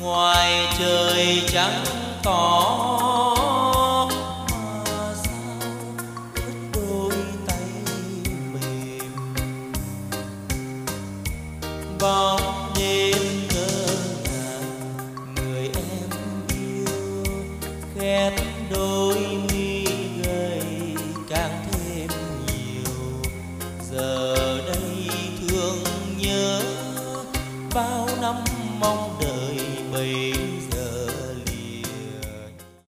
ngoài trời trắng tỏ mà sao ướt đôi tay mềm. Bao